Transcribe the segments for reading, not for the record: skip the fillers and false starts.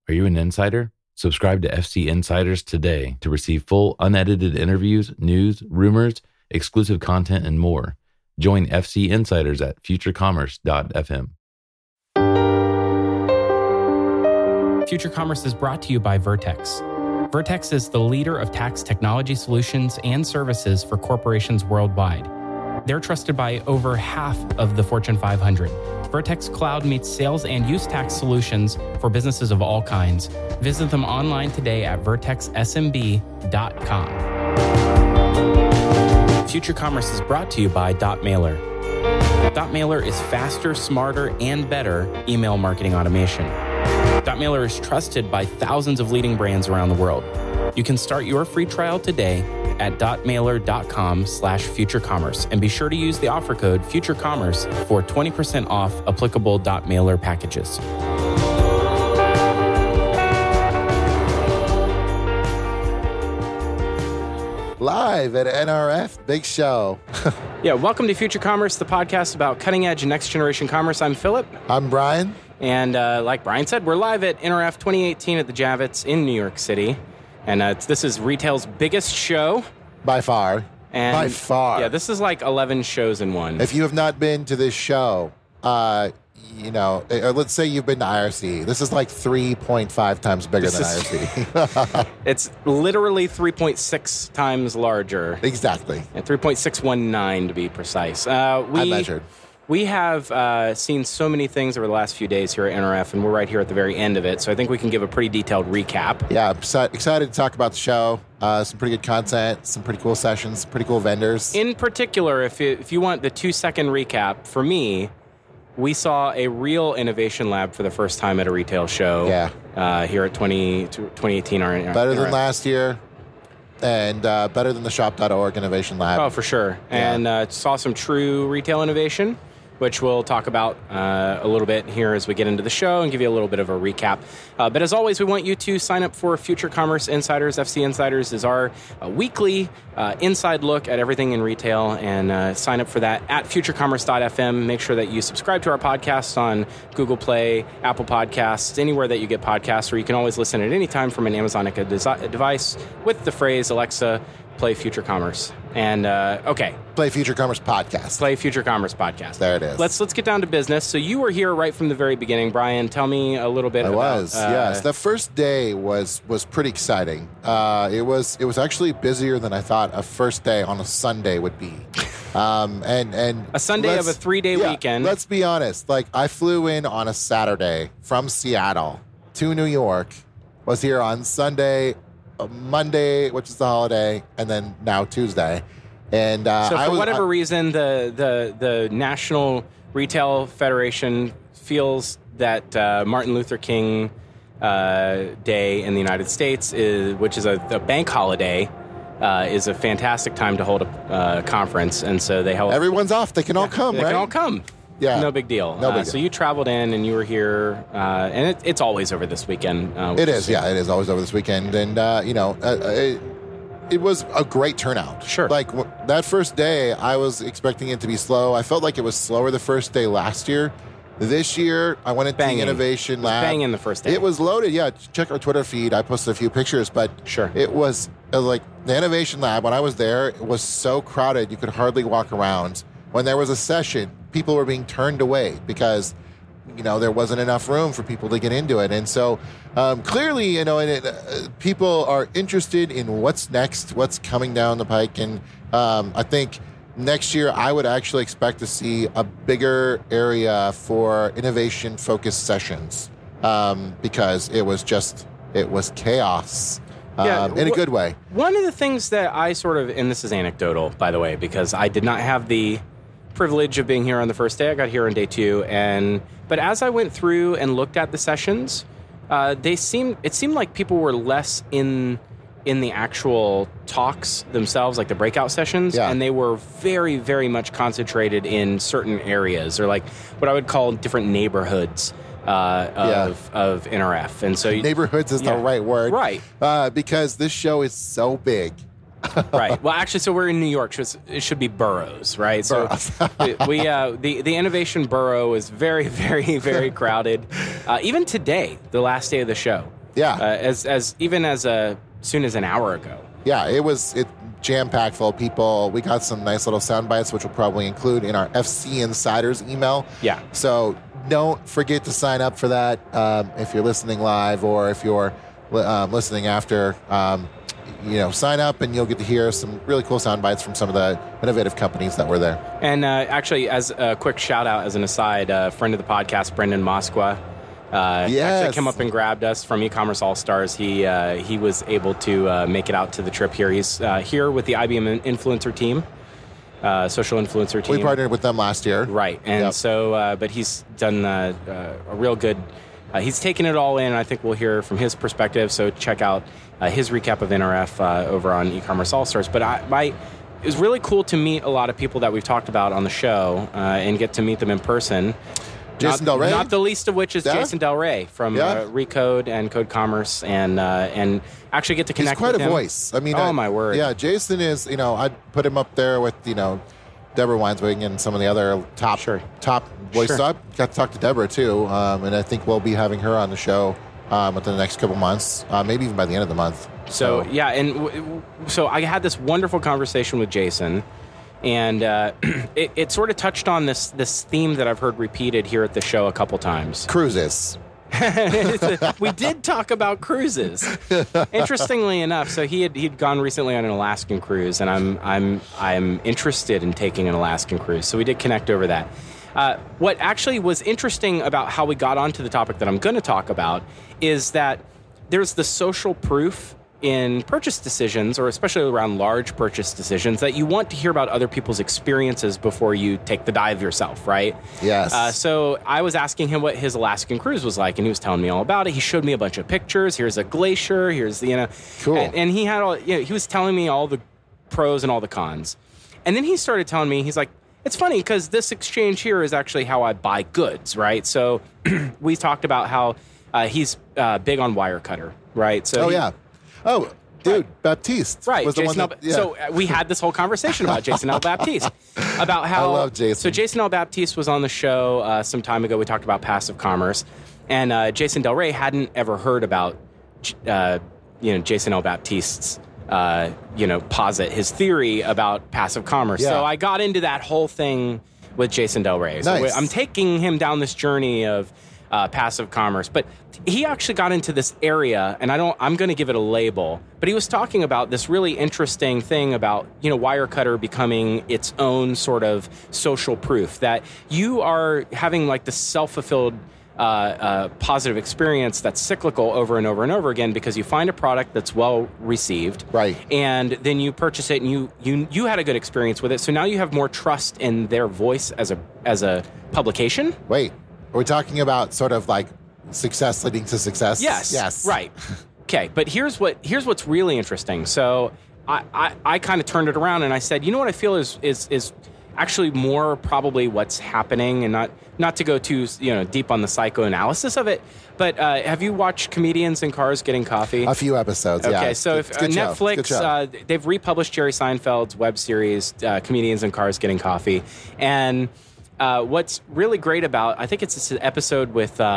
Are you an insider? Subscribe to FC Insiders today to receive full, unedited interviews, news, rumors, exclusive content, and more. Join FC Insiders at futurecommerce.fm. Future Commerce is brought to you by Vertex. Vertex is the leader of tax technology solutions and services for corporations worldwide. They're trusted by over half of the Fortune 500. Vertex Cloud meets sales and use tax solutions for businesses of all kinds. Visit them online today at vertexsmb.com. Future Commerce is brought to you by Dotmailer. Dotmailer is faster, smarter, and better email marketing automation. Dotmailer is trusted by thousands of leading brands around the world. You can start your free trial today at dotmailer.com/futurecommerce and be sure to use the offer code FutureCommerce for 20% off applicable Dotmailer packages. Live at NRF, big show. Yeah, welcome to Future Commerce, the podcast about cutting edge and next generation commerce. I'm Philip. I'm Brian. And like Brian said, we're live at NRF 2018 at the Javits in New York City. And this is retail's biggest show. By far. And by far. Yeah, this is like 11 shows in one. If you have not been to this show, let's say you've been to IRC. This is like 3.5 times bigger than IRC. It's literally 3.6 times larger. Exactly. And 3.619 to be precise. I measured. We have seen so many things over the last few days here at NRF, and we're right here at the very end of it, so I think we can give a pretty detailed recap. Yeah, I'm excited to talk about the show. Some pretty good content, some pretty cool sessions, pretty cool vendors. In particular, if you want the 2-second recap, for me, we saw a real innovation lab for the first time at a retail show. Yeah. Here at 2018. Better than last year. And better than the Shop.org Innovation Lab. Oh, for sure. Yeah. And saw some true retail innovation, which we'll talk about a little bit here as we get into the show and give you a little bit of a recap. But as always, we want you to sign up for Future Commerce Insiders. FC Insiders is our weekly inside look at everything in retail, and sign up for that at futurecommerce.fm. Make sure that you subscribe to our podcast on Google Play, Apple Podcasts, anywhere that you get podcasts, or you can always listen at any time from an Amazon Echo device with the phrase, Alexa, play Future Commerce. And, okay. Play Future Commerce Podcast. Play Future Commerce Podcast. There it is. Let's get down to business. So you were here right from the very beginning. Brian, tell me a little bit about... Yes. The first day was pretty exciting. It was actually busier than I thought a first day on a Sunday would be. And a Sunday of a 3-day weekend. Let's be honest. Like, I flew in on a Saturday from Seattle to New York, was here on Sunday, Monday, which is the holiday, and then now Tuesday. And so for whatever reason, the National Retail Federation feels that Martin Luther King Day in the United States, which is a bank holiday, is a fantastic time to hold a conference. And so they held... Everyone's off. They can all come, right? They can all come. Yeah. No big deal. So you traveled in and you were here, and it's always over this weekend. It is always over this weekend. And, it was a great turnout. Sure. Like, that first day, I was expecting it to be slow. I felt like it was slower the first day last year. This year, I went into the Innovation Lab. Banging the first day. It was loaded. Yeah, check our Twitter feed. I posted a few pictures, but sure. It was like the Innovation Lab, when I was there, it was so crowded you could hardly walk around. When there was a session, people were being turned away because, there wasn't enough room for people to get into it. And so clearly, people are interested in what's next, what's coming down the pike. And I think next year, I would actually expect to see a bigger area for innovation-focused sessions because it was chaos in a good way. One of the things that I and this is anecdotal, by the way, because I did not have the privilege of being here on the first day. I got here on day 2, but as I went through and looked at the sessions, it seemed like people were less in the actual talks themselves, like the breakout sessions, and they were very, very much concentrated in certain areas, or like what I would call different neighborhoods of NRF. And so neighborhoods is the right word, right? Because this show is so big. Right. Well, actually, so we're in New York. So it should be boroughs, right? Boroughs. So the Innovation Borough is very, very, very crowded. Even today, the last day of the show. Yeah. As soon as an hour ago. Yeah, it jam-packed full of people. We got some nice little sound bites, which we'll probably include in our FC Insiders email. Yeah. So don't forget to sign up for that if you're listening live or if you're listening after. Sign up and you'll get to hear some really cool sound bites from some of the innovative companies that were there. And actually, as a quick shout-out, as an aside, a friend of the podcast, Brendan Moskwa, actually came up and grabbed us from E-Commerce All-Stars. He was able to make it out to the trip here. He's here with the IBM Influencer team, social influencer team. We partnered with them last year. Right. And so, but he's done a real good, he's taken it all in. I think we'll hear from his perspective. So check out his recap of NRF over on E-Commerce All-Stars. But it was really cool to meet a lot of people that we've talked about on the show and get to meet them in person. Jason Del Rey? Not the least of which is Jason Del Rey from Recode and Code Commerce, and actually get to connect with him. He's quite a voice. I mean, my word. Yeah, Jason is, I'd put him up there with, Deborah Weinswig and some of the other top voices. Sure. I got to talk to Deborah, too, and I think we'll be having her on the show within the next couple months, maybe even by the end of the month. So so I had this wonderful conversation with Jason, and it sort of touched on this theme that I've heard repeated here at the show a couple times. Cruises. We did talk about cruises. Interestingly enough, so he'd gone recently on an Alaskan cruise, and I'm interested in taking an Alaskan cruise. So we did connect over that. What actually was interesting about how we got onto the topic that I'm going to talk about is that there's the social proof in purchase decisions, or especially around large purchase decisions, that you want to hear about other people's experiences before you take the dive yourself, right? Yes. So I was asking him what his Alaskan cruise was like, and he was telling me all about it. He showed me a bunch of pictures. Here's a glacier. Here's cool. And he had he was telling me all the pros and all the cons. And then he started telling me, he's like, it's funny because this exchange here is actually how I buy goods, right? So we talked about how he's big on Wirecutter, right? So dude, Baptiste. Right. Was the Jason one that, So we had this whole conversation about Jason L. Baptiste. About how, I love Jason. So Jason L. Baptiste was on the show some time ago. We talked about passive commerce. And Jason Del Rey hadn't ever heard about, Jason L. Baptiste's, posit his theory about passive commerce. Yeah. So I got into that whole thing with Jason Del Rey. So nice. I'm taking him down this journey of passive commerce, but he actually got into this area, and I'm going to give it a label, but he was talking about this really interesting thing about, Wirecutter becoming its own sort of social proof, that you are having like the self-fulfilled positive experience that's cyclical over and over and over again, because you find a product that's well received, right, and then you purchase it, and you had a good experience with it, so now you have more trust in their voice as a publication. Wait, are we talking about sort of like success leading to success? Yes. Right. Okay, but here's what's really interesting. So I kind of turned it around and I said, what I feel is actually more probably what's happening, and not to go too deep on the psychoanalysis of it, but have you watched Comedians in Cars Getting Coffee? A few episodes. Okay, yeah. so if Netflix, they've republished Jerry Seinfeld's web series, Comedians in Cars Getting Coffee, and what's really great about, I think it's this episode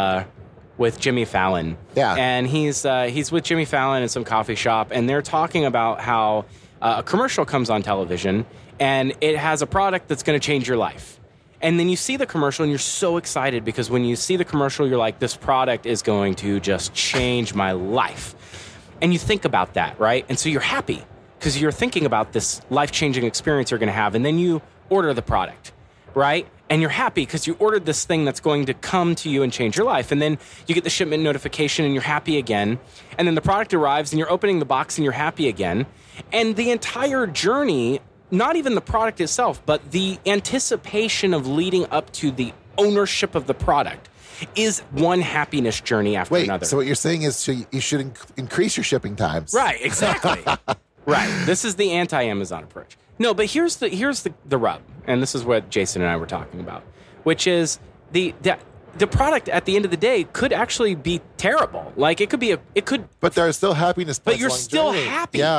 with Jimmy Fallon. Yeah. And he's with Jimmy Fallon in some coffee shop, and they're talking about how a commercial comes on television, and it has a product that's going to change your life. And then you see the commercial, and you're so excited, because when you see the commercial, you're like, this product is going to just change my life. And you think about that, right? And so you're happy, because you're thinking about this life-changing experience you're going to have, and then you order the product, right? And you're happy because you ordered this thing that's going to come to you and change your life. And then you get the shipment notification and you're happy again. And then the product arrives and you're opening the box and you're happy again. And the entire journey, not even the product itself, but the anticipation of leading up to the ownership of the product, is one happiness journey after another. So what you're saying is you should increase your shipping times. Right, exactly. Right. This is the anti-Amazon approach. No, but here's the rub, and this is what Jason and I were talking about, which is the product at the end of the day could actually be terrible. Like it could. But there's still happiness. But you're still happy. Yeah.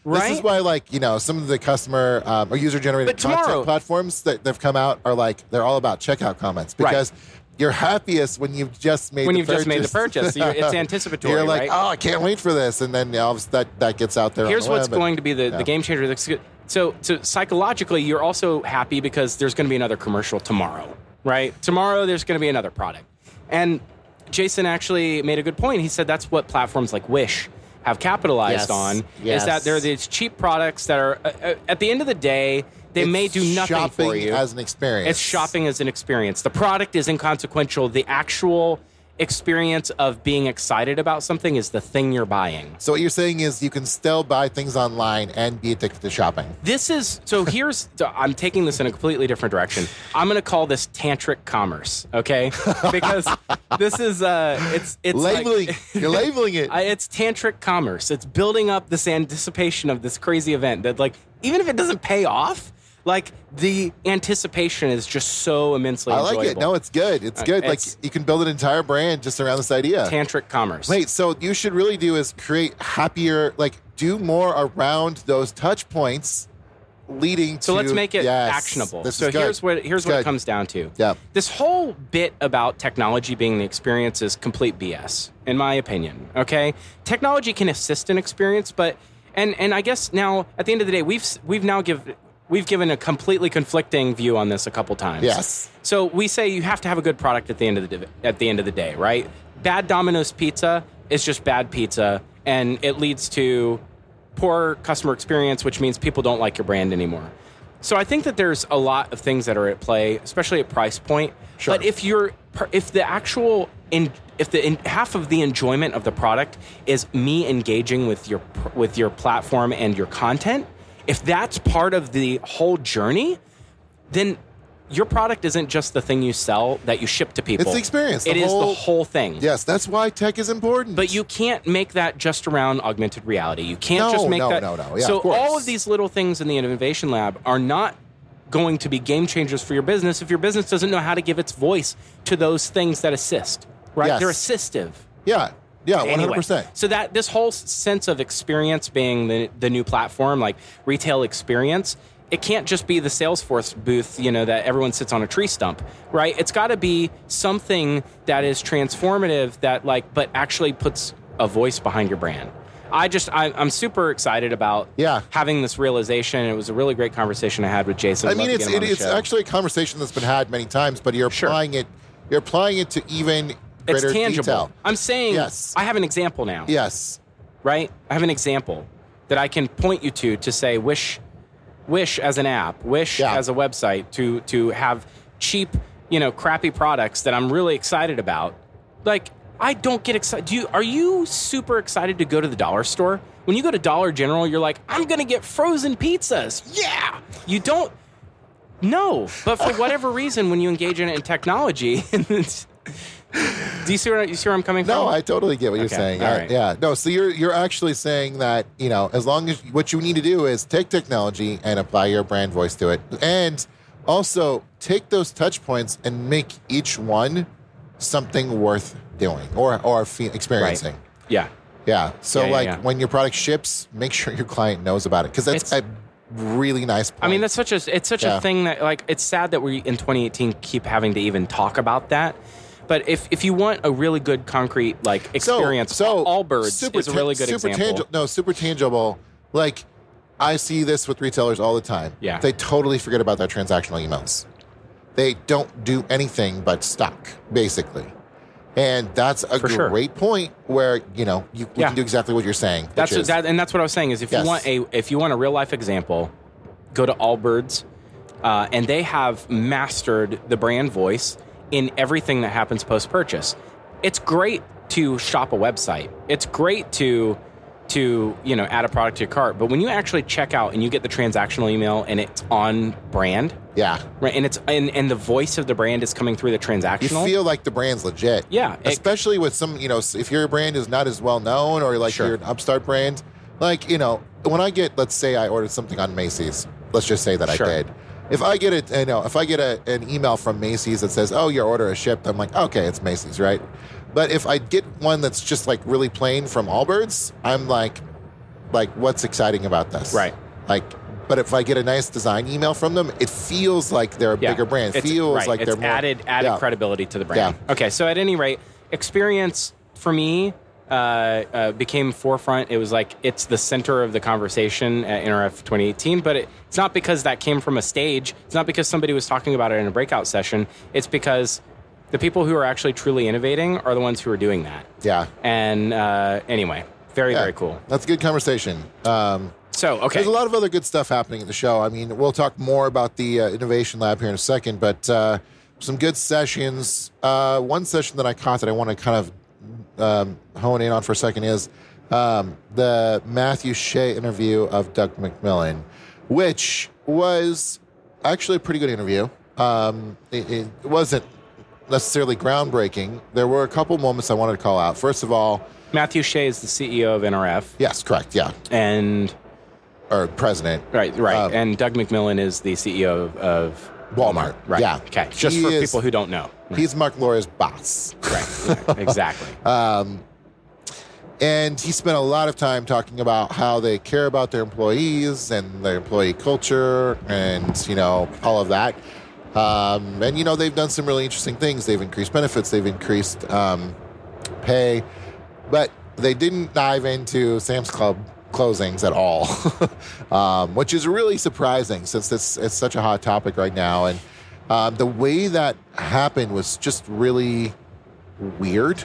Right? This is why, like, some of the customer or user-generated But tomorrow- content platforms that have come out are like, they're all about checkout comments because you're happiest when you've just made the purchase. It's anticipatory, You're like, right? oh, I can't wait for this. And then that gets out there. Here's on the what's web going to be the game changer. So psychologically, you're also happy because there's going to be another commercial tomorrow, right? Tomorrow, there's going to be another product. And Jason actually made a good point. He said that's what platforms like Wish have capitalized on, is that they're these cheap products that are, at the end of the day, they may do nothing shopping for you. as an experience. It's shopping as an experience. The product is inconsequential. The actual experience of being excited about something is the thing you're buying. So what you're saying is you can still buy things online and be addicted to shopping. I'm taking this in a completely different direction. I'm going to call this tantric commerce, okay? Because this is it's labeling. You're labeling it. It's tantric commerce. It's building up this anticipation of this crazy event that, like, even if it doesn't pay off, like, the anticipation is just so immensely enjoyable. I like it. No, it's good. It's good. Like, you can build an entire brand just around this idea. Tantric commerce. Wait, so you should really do is create happier, like, do more around those touch points leading to... So let's make it actionable. So here's what it comes down to. Yeah. This whole bit about technology being the experience is complete BS, in my opinion, okay? Technology can assist an experience, but... And I guess now, at the end of the day, we've given a completely conflicting view on this a couple times. Yes. So we say you have to have a good product at the end of the day, right? Bad Domino's pizza is just bad pizza, and it leads to poor customer experience, which means people don't like your brand anymore. So I think that there's a lot of things that are at play, especially at price point. Sure. But if half of the enjoyment of the product is me engaging with your platform and your content, if that's part of the whole journey, then your product isn't just the thing you sell that you ship to people. It's the experience. It is the whole thing. Yes, that's why tech is important. But you can't make that just around augmented reality. You can't just make that. No. Yeah, so of course. all of these little things in the Innovation Lab are not going to be game changers for your business if your business doesn't know how to give its voice to those things that assist, right? Yes. They're assistive. Yeah, Anyway, 100%. so that this whole sense of experience being the new platform, like retail experience, it can't just be the Salesforce booth, that everyone sits on a tree stump, right? It's got to be something that is transformative, but actually puts a voice behind your brand. I'm super excited about having this realization. It was a really great conversation I had with Jason. I mean, it's actually a conversation that's been had many times, but you're applying it. You're applying it to even greater it's tangible. detail. I'm saying, yes. I have an example now. Yes. Right? I have an example that I can point you to say, Wish as an app, Wish as a website, to have cheap, crappy products that I'm really excited about. Like, I don't get excited. Are you super excited to go to the dollar store? When you go to Dollar General, you're like, I'm going to get frozen pizzas. Yeah. You don't. No. But for whatever reason, when you engage in it in technology, do you see where I'm coming from? No, I totally get what you're saying. All right. Yeah. No, so you're actually saying that, as long as what you need to do is take technology and apply your brand voice to it. And also take those touch points and make each one something worth doing or experiencing. Right. Yeah. Yeah. So when your product ships, make sure your client knows about it, because that's a really nice point. I mean, it's such a thing that, it's sad that we in 2018 keep having to even talk about that. But if you want a really good concrete experience, Allbirds is a really good example. Super tangible. Like, I see this with retailers all the time. Yeah. They totally forget about their transactional emails. They don't do anything but stock, basically. And that's a great point where, we can do exactly what you're saying. That's what I was saying is if you want a real life example, go to Allbirds, and they have mastered the brand voice in everything that happens post purchase. It's great to shop a website. It's great to add a product to your cart, but when you actually check out and you get the transactional email and it's on brand, right, and it's and the voice of the brand is coming through the transactional, you feel like the brand's legit. Especially with some, if your brand is not as well known or you're an upstart brand, when I get, let's say I ordered something on Macy's, let's just say that I did. If I get an email from Macy's that says, "Oh, your order is shipped," I'm like, okay, it's Macy's, right? But if I get one that's just really plain from Allbirds, I'm like, like, what's exciting about this? Right. Like, but if I get a nice design email from them, it feels like they're a bigger brand. It feels like they're more added credibility to the brand. Yeah. Okay, so at any rate, experience for me became forefront. It was like it's the center of the conversation at NRF 2018, but it's not because that came from a stage. It's not because somebody was talking about it in a breakout session. It's because the people who are actually truly innovating are the ones who are doing that. Yeah. And anyway, very cool. That's a good conversation. So, okay. There's a lot of other good stuff happening at the show. I mean, we'll talk more about the Innovation Lab here in a second, but some good sessions. One session that I caught that I want to kind of hone in on for a second is the Matthew Shea interview of Doug McMillon, which was actually a pretty good interview. It wasn't necessarily groundbreaking. There were a couple moments I wanted to call out. First of all, Matthew Shea is the CEO of NRF. Yes, correct, yeah. Or president. Right. And Doug McMillon is the CEO of Walmart. Right. Yeah. Okay. Just for people who don't know. He's Mark Laura's boss. Right. Exactly. And he spent a lot of time talking about how they care about their employees and their employee culture and, all of that. And, they've done some really interesting things. They've increased benefits. They've increased pay. But they didn't dive into Sam's Club closings at all, which is really surprising since it's such a hot topic right now. And the way that happened was just really weird.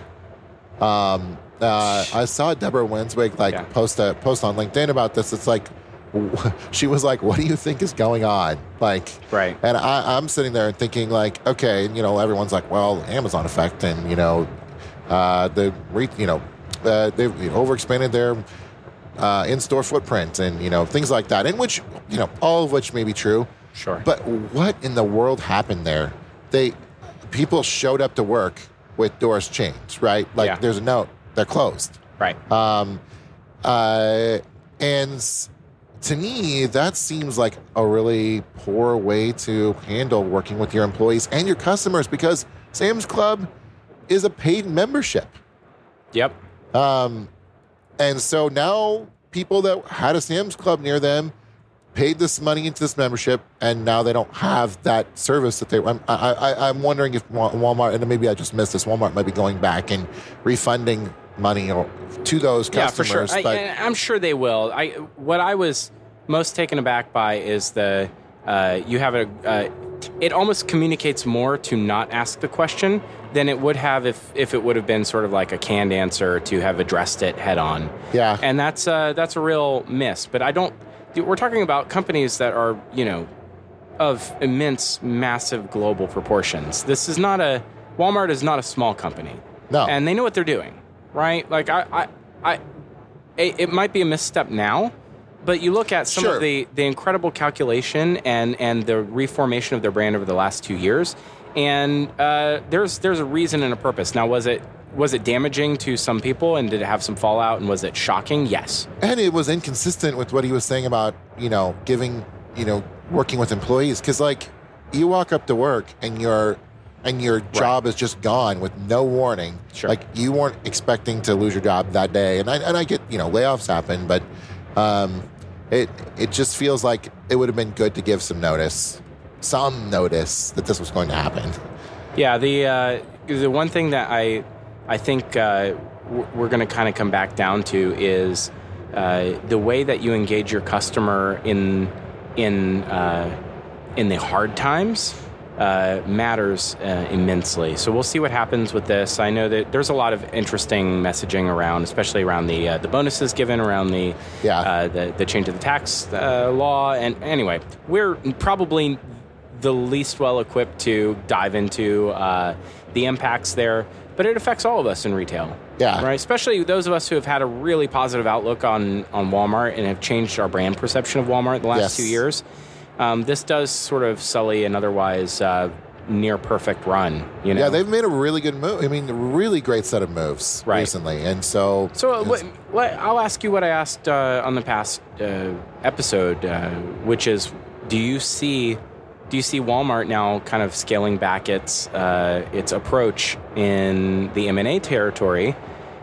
I saw Deborah Wenswig post on LinkedIn about this. It's like, she was like, what do you think is going on? Like, right. And I'm sitting there and thinking like, okay, everyone's like, well, Amazon effect, and they've overexpanded their in-store footprint and, things like that, in which, all of which may be true. Sure. But what in the world happened there? People showed up to work with doors chained, right? Like there's a note, they're closed. Right. And to me, that seems like a really poor way to handle working with your employees and your customers, because Sam's Club is a paid membership. Yep. And so now people that had a Sam's Club near them paid this money into this membership, and now they don't have that service that they. I'm wondering if Walmart, and maybe I just missed this, Walmart might be going back and refunding money to those customers. Yeah, for sure. But I'm sure they will. What I was most taken aback by is you have it almost communicates more to not ask the question than it would have if it would have been sort of like a canned answer to have addressed it head on. Yeah. And that's a real miss. But we're talking about companies that are, of immense, massive global proportions. Walmart is not a small company. No. And they know what they're doing, right? Like it might be a misstep now, but you look at some of the incredible calculation and the reformation of their brand over the last 2 years, and there's a reason and a purpose. Now, was it damaging to some people, and did it have some fallout, and was it shocking? Yes. And it was inconsistent with what he was saying about, working with employees. Because, like, you walk up to work and your job is just gone with no warning. Sure. Like, you weren't expecting to lose your job that day. And I get, layoffs happen, but it just feels like it would have been good to give some notice that this was going to happen. Yeah, the one thing that I think we're going to kind of come back down to is the way that you engage your customer in the hard times matters immensely. So we'll see what happens with this. I know that there's a lot of interesting messaging around, especially around the bonuses given, around the change of the tax law. And anyway, we're probably the least well equipped to dive into the impacts there. But it affects all of us in retail. Yeah. Right? Especially those of us who have had a really positive outlook on Walmart and have changed our brand perception of Walmart the last 2 years. This does sort of sully an otherwise near perfect run. Yeah, they've made a really good move. I mean, a really great set of moves recently. And so I'll ask you what I asked on the past episode, which is, do you see Walmart now kind of scaling back its approach in the M&A territory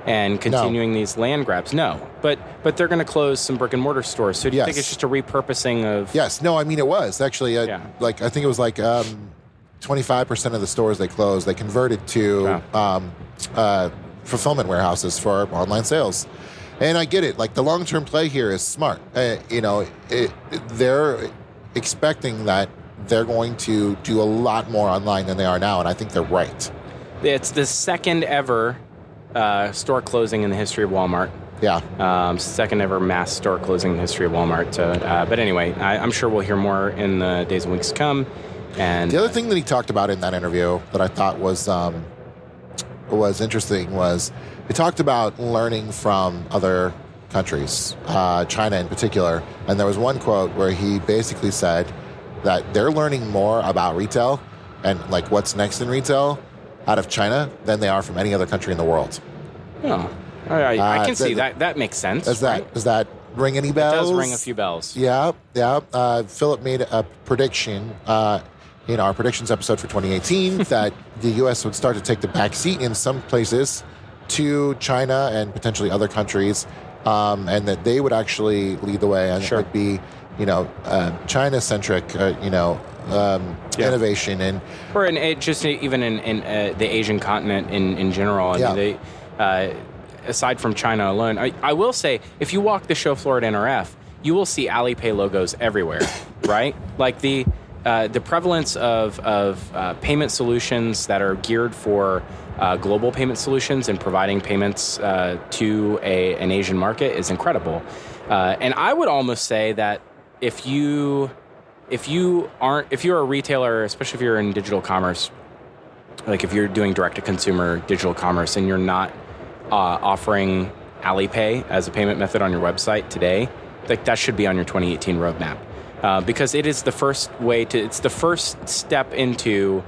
and continuing these land grabs. No, but they're going to close some brick and mortar stores. So do you think it's just a repurposing of? Yes. No, I mean, it was actually like, I think it was like 25% of the stores they closed, they converted to fulfillment warehouses for online sales. And I get it. Like, the long-term play here is smart. They're expecting that they're going to do a lot more online than they are now, and I think they're right. It's the second ever store closing in the history of Walmart. Yeah. Second ever mass store closing in the history of Walmart. But anyway, I'm sure we'll hear more in the days and weeks to come. And the other thing that he talked about in that interview that I thought was interesting was he talked about learning from other countries, China in particular. And there was one quote where he basically said that they're learning more about retail and like what's next in retail out of China than they are from any other country in the world. Oh, I can see that. That makes sense. Does that ring any bells? It does ring a few bells. Yeah. Philip made a prediction in our predictions episode for 2018 that the U.S. would start to take the back seat in some places to China and potentially other countries, and that they would actually lead the way, and it would be, China-centric, innovation and just even in the Asian continent in general. I mean, they, aside from China alone, I will say, if you walk the show floor at NRF, you will see Alipay logos everywhere, right? Like the prevalence of payment solutions that are geared for global payment solutions and providing payments to an Asian market is incredible. And I would almost say that if you're a retailer, especially if you're in digital commerce, like if you're doing direct-to-consumer digital commerce and you're not offering Alipay as a payment method on your website today, like that should be on your 2018 roadmap. Because it is the first it's the first step into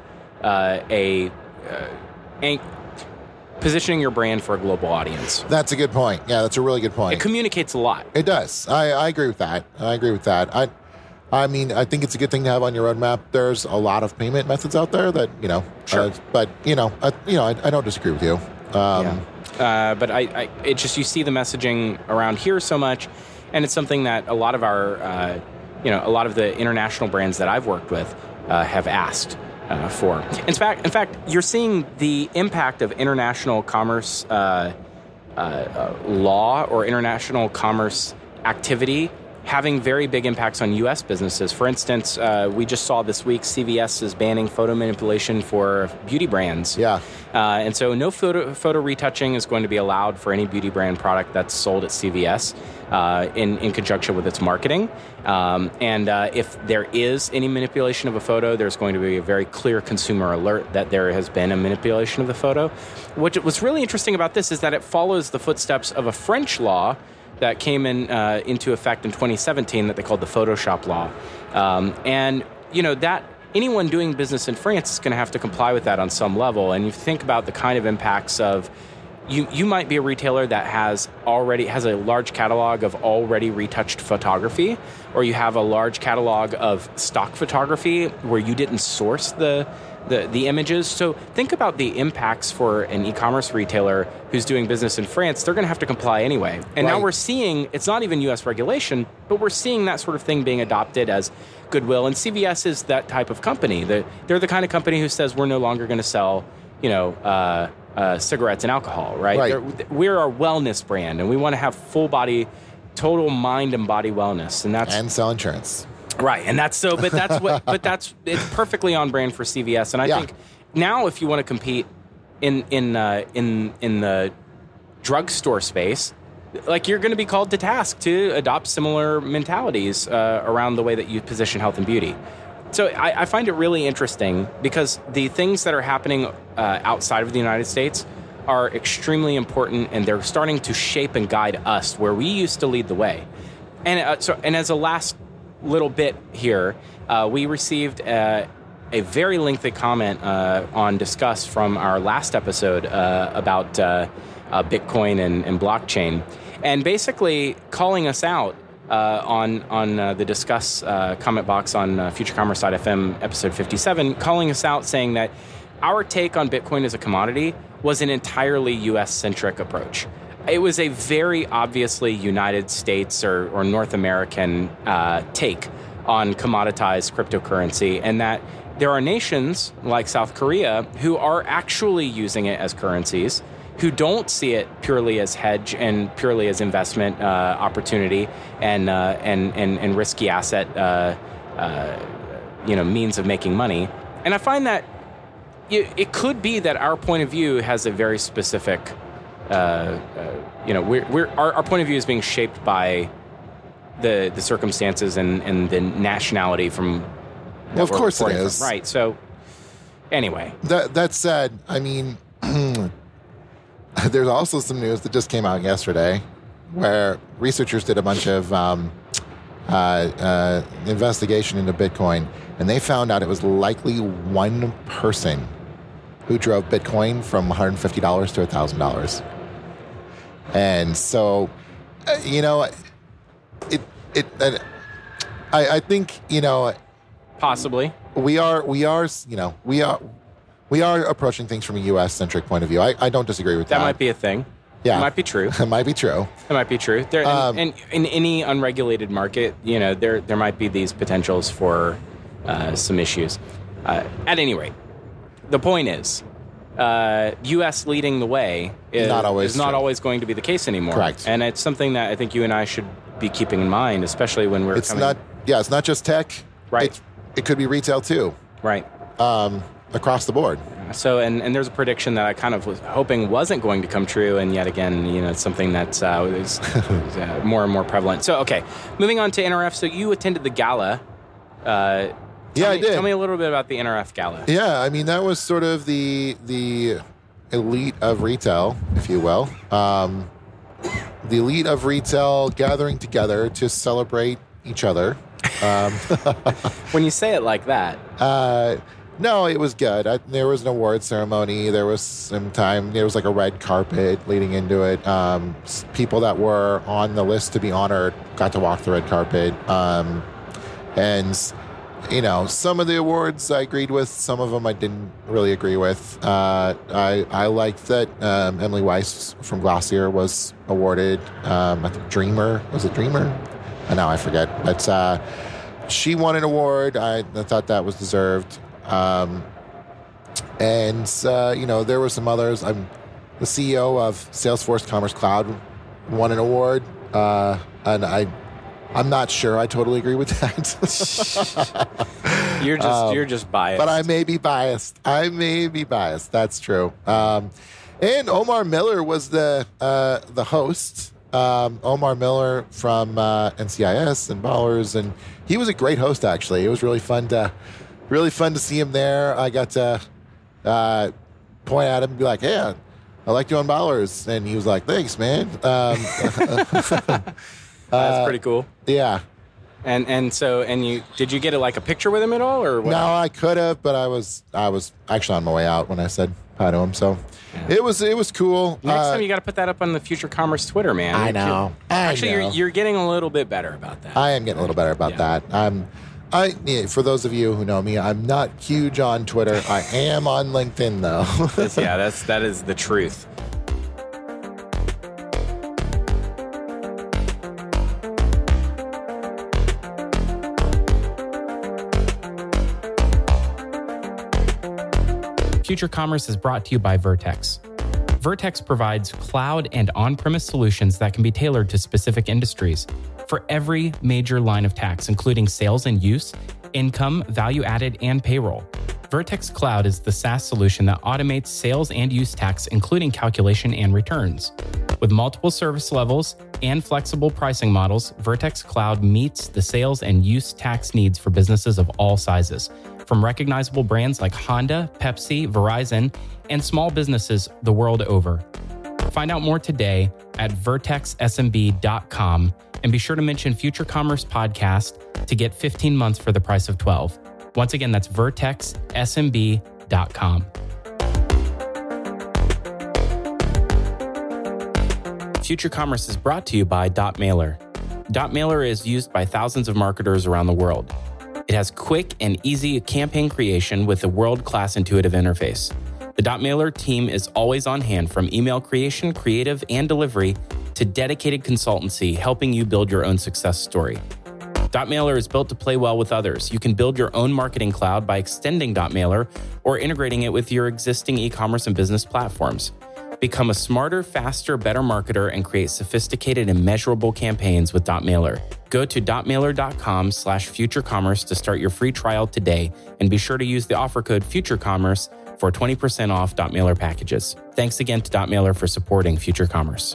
positioning your brand for a global audience. That's a good point. Yeah, that's a really good point. It communicates a lot. It does. I agree with that. I mean, I think it's a good thing to have on your roadmap. There's a lot of payment methods out there that, Sure. I don't disagree with you. But it just, you see the messaging around here so much, and it's something that a lot of our, a lot of the international brands that I've worked with have asked for. In fact, you're seeing the impact of international commerce law or international commerce activity having very big impacts on U.S. businesses. For instance, we just saw this week CVS is banning photo manipulation for beauty brands. Yeah. And so no photo retouching is going to be allowed for any beauty brand product that's sold at CVS in conjunction with its marketing. And if there is any manipulation of a photo, there's going to be a very clear consumer alert that there has been a manipulation of the photo. What's really interesting about this is that it follows the footsteps of a French law that came into effect in 2017 that they called the Photoshop law. And, that anyone doing business in France is going to have to comply with that on some level. And you think about the kind of impacts of, you might be a retailer that has a large catalog of already retouched photography, or you have a large catalog of stock photography where you didn't source the images. So think about the impacts for an e-commerce retailer who's doing business in France. They're going to have to comply anyway. And now we're seeing, it's not even U.S. regulation, but we're seeing that sort of thing being adopted as goodwill. And CVS is that type of company. They're the kind of company who says we're no longer going to sell, cigarettes and alcohol, right? We're a wellness brand, and we want to have full body, total mind and body wellness. And sell insurance. Right, and it's perfectly on brand for CVS, and I think now if you want to compete in the drugstore space, like you're going to be called to task to adopt similar mentalities around the way that you position health and beauty. So I find it really interesting because the things that are happening outside of the United States are extremely important, and they're starting to shape and guide us where we used to lead the way. And as a last little bit here, we received a very lengthy comment on Discuss from our last episode about Bitcoin and blockchain, and basically calling us out on the Discuss comment box on FutureCommerce.fm episode 57, calling us out saying that our take on Bitcoin as a commodity was an entirely U.S.-centric approach. It was a very obviously United States or North American take on commoditized cryptocurrency, and that there are nations like South Korea who are actually using it as currencies, who don't see it purely as hedge and purely as investment opportunity and risky asset means of making money. And I find that it could be that our point of view has a very specific, our point of view is being shaped by the circumstances and the nationality from. Well, of course it is. Right. So, anyway. That said, I mean, there's also some news that just came out yesterday where researchers did a bunch of investigation into Bitcoin, and they found out it was likely one person who drove Bitcoin from $150 to $1,000. And so, I think, possibly we are approaching things from a U.S.-centric point of view. I don't disagree with that. That might be a thing. Yeah. It might be true. It might be true. It might be true. And in any unregulated market, there might be these potentials for some issues. At any rate, the point is, U.S. leading the way is not always going to be the case anymore. Correct. And it's something that I think you and I should be keeping in mind, especially when we're it's not just tech. Right. It could be retail too. Right. Across the board. So, and there's a prediction that I kind of was hoping wasn't going to come true, and yet again, it's something that's is more and more prevalent. So, okay, moving on to NRF. So, you attended the gala. I did. Tell me a little bit about the NRF gala. Yeah, I mean, that was sort of the elite of retail, if you will. The elite of retail gathering together to celebrate each other. When you say it like that. No, it was good. There was an award ceremony. There was some time. There was like a red carpet leading into it. People that were on the list to be honored got to walk the red carpet. And, some of the awards I agreed with. Some of them I didn't really agree with. I liked that Emily Weiss from Glossier was awarded. I think Dreamer. Was it Dreamer? No, I forget. But she won an award. I thought that was deserved. There were some others. The CEO of Salesforce Commerce Cloud won an award, and I'm not sure I totally agree with that. You're just biased. But I may be biased. That's true. And Omar Miller was the host. Omar Miller from NCIS and Ballers, and he was a great host. Actually, it was really fun to see him there. I got to point at him and be like, "Hey, I liked you on Ballers," and he was like, "Thanks, man." That's pretty cool. Yeah. And so did you get a picture with him at all, or what? No, I could have, but I was actually on my way out when I said hi to him. So yeah. It was cool. Next time you got to put that up on the Future Commerce Twitter, man. I know. You're getting a little bit better about that. I am getting a little better about that. For those of you who know me, I'm not huge on Twitter. I am on LinkedIn though. that is the truth. Future Commerce is brought to you by Vertex. Vertex provides cloud and on-premise solutions that can be tailored to specific industries for every major line of tax, including sales and use, income, value-added, and payroll. Vertex Cloud is the SaaS solution that automates sales and use tax, including calculation and returns. With multiple service levels and flexible pricing models, Vertex Cloud meets the sales and use tax needs for businesses of all sizes, from recognizable brands like Honda, Pepsi, Verizon, and small businesses the world over. Find out more today at vertexsmb.com and be sure to mention Future Commerce Podcast to get 15 months for the price of 12. Once again, that's vertexsmb.com. Future Commerce is brought to you by Dot Mailer. Dot Mailer is used by thousands of marketers around the world. It has quick and easy campaign creation with a world-class intuitive interface. The Dotmailer team is always on hand, from email creation, creative, and delivery to dedicated consultancy, helping you build your own success story. Dotmailer is built to play well with others. You can build your own marketing cloud by extending Dotmailer or integrating it with your existing e-commerce and business platforms. Become a smarter, faster, better marketer and create sophisticated and measurable campaigns with Dotmailer. Go to dotmailer.com/futurecommerce to start your free trial today, and be sure to use the offer code FutureCommerce for 20% off Dotmailer packages. Thanks again to Dotmailer for supporting Future Commerce.